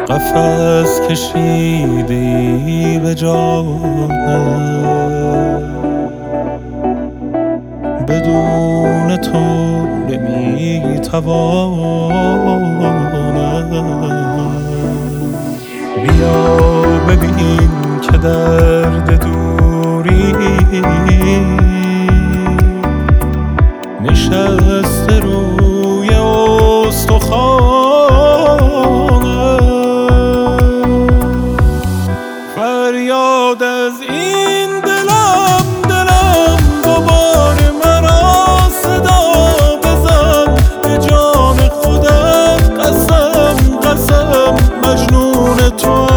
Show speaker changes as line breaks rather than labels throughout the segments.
قفس کشیدی به جانم، بدون تو نمیتوانم. بیا ببین که درد دوری نشسته روی استخوانم. فریاد از این دلم دوباره مرا صدا بزن، به جان خودت قسم مجنون تو.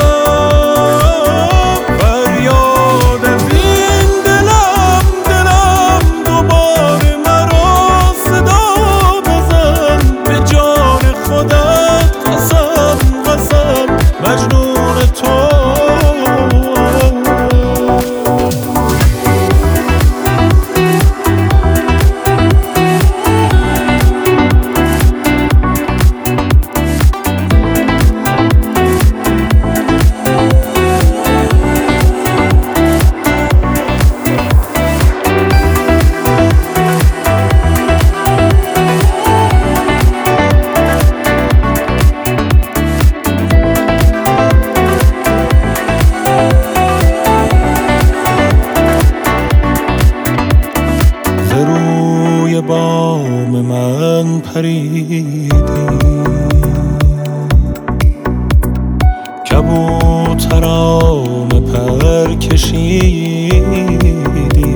فریاد از این دلم دوباره مرا صدا بزن، به جان خودت قسم مجنون تو. روی بام من پریدی، کبوترانه پر کشیدی.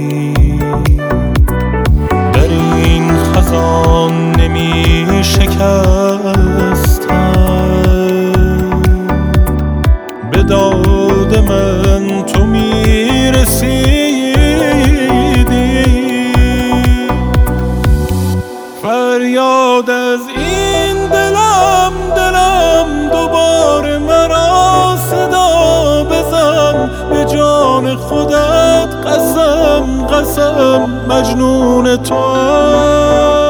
در این خزان نمی شکستم، به داد من تو می رسیدی. فریاد از این دلم دوباره مرا صدا بزن، به جان خودت قسم مجنون تو.